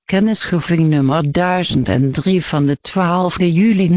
Kennisgeving nummer 1003 van de 12 juli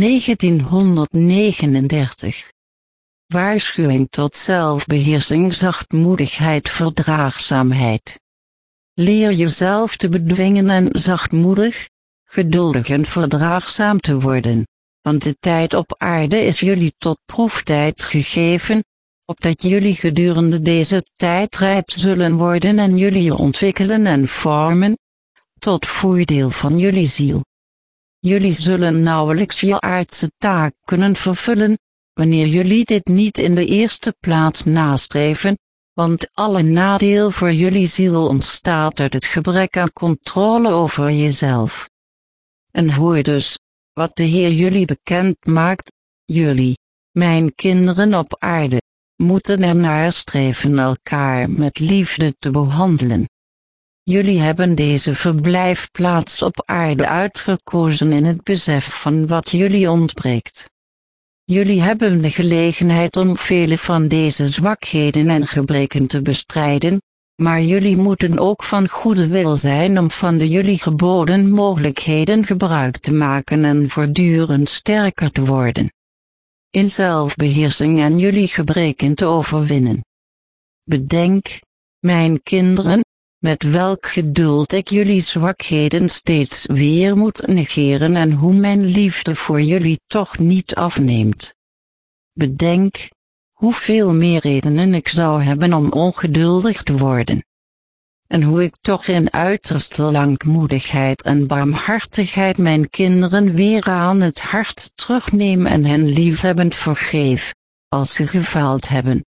1939. Waarschuwing tot zelfbeheersing, zachtmoedigheid, verdraagzaamheid. Leer jezelf te bedwingen en zachtmoedig, geduldig en verdraagzaam te worden, want de tijd op aarde is jullie tot proeftijd gegeven, opdat jullie gedurende deze tijd rijp zullen worden en jullie je ontwikkelen en vormen, tot voordeel van jullie ziel. Jullie zullen nauwelijks je aardse taak kunnen vervullen, wanneer jullie dit niet in de eerste plaats nastreven, want alle nadeel voor jullie ziel ontstaat uit het gebrek aan controle over jezelf. En hoor dus, wat de Heer jullie bekend maakt: jullie, mijn kinderen op aarde, moeten ernaar streven elkaar met liefde te behandelen. Jullie hebben deze verblijfplaats op aarde uitgekozen in het besef van wat jullie ontbreekt. Jullie hebben de gelegenheid om vele van deze zwakheden en gebreken te bestrijden, maar jullie moeten ook van goede wil zijn om van de jullie geboden mogelijkheden gebruik te maken en voortdurend sterker te worden. In zelfbeheersing en jullie gebreken te overwinnen. Bedenk, mijn kinderen, met welk geduld ik jullie zwakheden steeds weer moet negeren en hoe mijn liefde voor jullie toch niet afneemt. Bedenk, hoeveel meer redenen ik zou hebben om ongeduldig te worden. En hoe ik toch in uiterste langmoedigheid en barmhartigheid mijn kinderen weer aan het hart terugneem en hen liefhebbend vergeef, als ze gefaald hebben.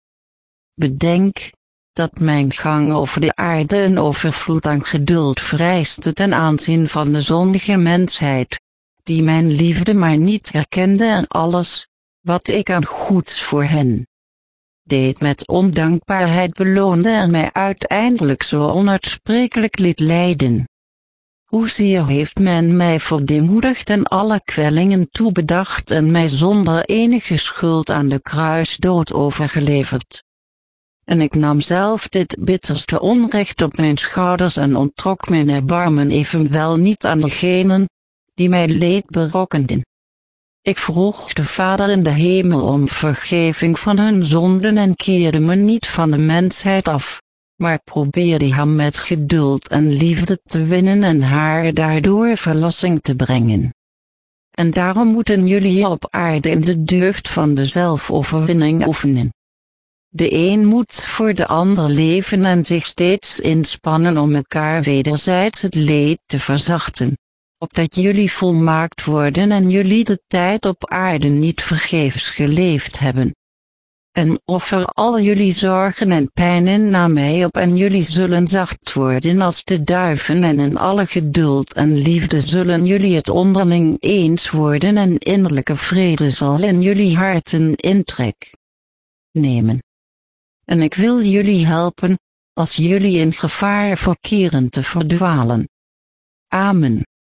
Bedenk, dat mijn gang over de aarde een overvloed aan geduld vereiste ten aanzien van de zondige mensheid, die mijn liefde maar niet herkende en alles, wat ik aan goeds voor hen deed met ondankbaarheid beloonde en mij uiteindelijk zo onuitsprekelijk liet lijden. Hoezeer heeft men mij verdeemoedigd en alle kwellingen toebedacht en mij zonder enige schuld aan de kruisdood overgeleverd. En ik nam zelf dit bitterste onrecht op mijn schouders en onttrok mijn erbarmen evenwel niet aan degenen, die mij leed berokkenden. Ik vroeg de Vader in de hemel om vergeving van hun zonden en keerde me niet van de mensheid af, maar probeerde haar met geduld en liefde te winnen en haar daardoor verlossing te brengen. En daarom moeten jullie hier op aarde in de deugd van de zelfoverwinning oefenen. De een moet voor de ander leven en zich steeds inspannen om elkaar wederzijds het leed te verzachten, opdat jullie volmaakt worden en jullie de tijd op aarde niet vergeefs geleefd hebben. En offer al jullie zorgen en pijnen naar mij op en jullie zullen zacht worden als de duiven en in alle geduld en liefde zullen jullie het onderling eens worden en innerlijke vrede zal in jullie harten intrek nemen. En ik wil jullie helpen, als jullie in gevaar verkeren te verdwalen. Amen.